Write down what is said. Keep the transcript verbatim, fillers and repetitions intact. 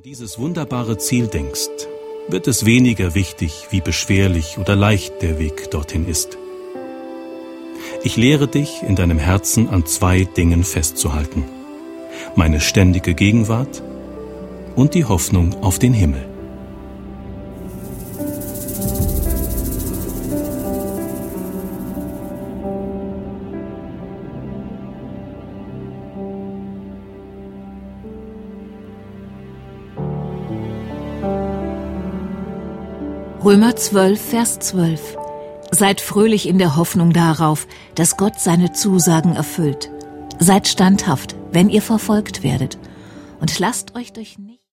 dieses wunderbare Ziel denkst, wird es weniger wichtig, wie beschwerlich oder leicht der Weg dorthin ist. Ich lehre dich, in deinem Herzen an zwei Dingen festzuhalten: meine ständige Gegenwart und die Hoffnung auf den Himmel. Römer zwölf, Vers zwölf. Seid fröhlich in der Hoffnung darauf, dass Gott seine Zusagen erfüllt. Seid standhaft, wenn ihr verfolgt werdet, und lasst euch durch nichts